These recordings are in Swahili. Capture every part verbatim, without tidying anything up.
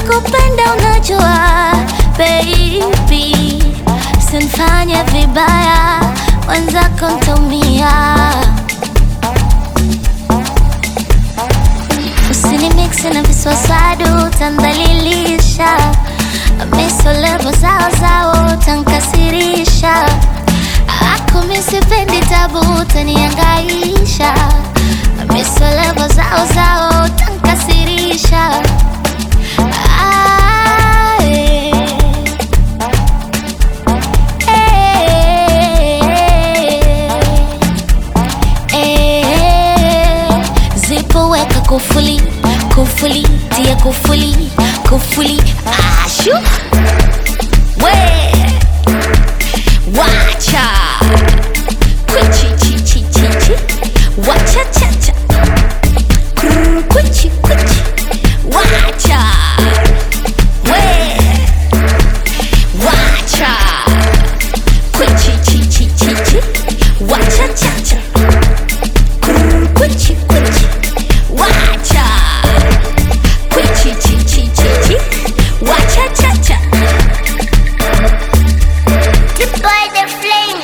nakupenda unajua baby, usinifanye vibaya wenzako ntaumia. Usinimix na viswaswadu utandhalilisha, miso levo zao zao utankasirisha. Ako misipendi tabu utaniangaisha, miso levo zao zao utankasirisha. Ah, eh. Eh, eh. Zipo weka kufuli, kufuli, tia kufuli, kufuli. Ashu we wacha kuchi chi chi chi chi wacha cha cha kuchi kuchi wacha we wacha kuchi chi chi chi chi wacha cha cha kuchi kuchi wacha kuchi chi chi chi chi wacha cha cha. Deploy the flame.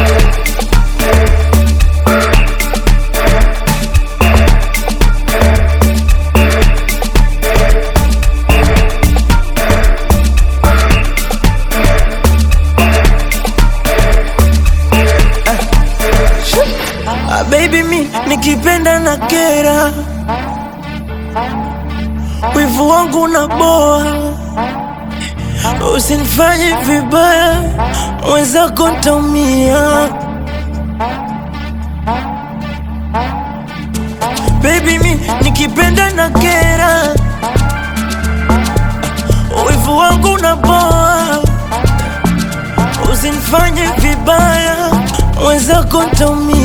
Ah, baby mi nikipenda na kera, wivu wangu na boa, usinifanye vibaya wenzako ntaumia. Baby mi nikipenda na kera, wivu wangu na boa, usinifanye vibaya wenzako ntaumia.